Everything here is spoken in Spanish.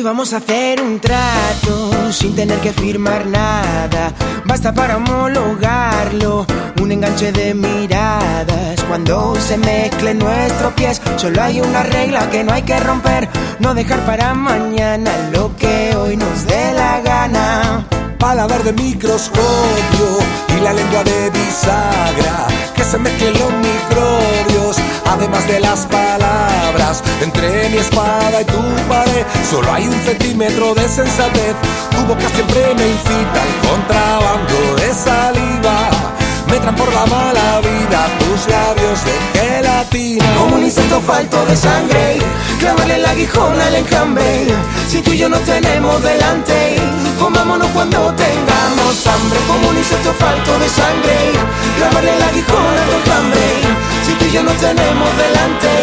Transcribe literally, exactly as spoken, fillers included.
vamos a hacer un trato sin tener que firmar nada. Basta para homologarlo, un enganche de miradas. Cuando se mezclen nuestros pies, solo hay una regla que no hay que romper: no dejar para mañana lo que hoy nos dé la gana. Paladar de microscopio y la lengua de bisagra, que se mezclen los microbios, además de las palabras. Entre mi espada y tu pared solo hay un centímetro de sensatez. Tu boca siempre me incita al contrabando de saliva. Me entran por la mala vida tus labios de gelatina. Como un insecto falto de sangre, clavarle el aguijón al enjambre. Si tú y yo nos tenemos delante, comámonos cuando tengamos hambre. Como un insecto falto de sangre, clavarle el aguijón al enjambre. Si tú y yo nos tenemos delante,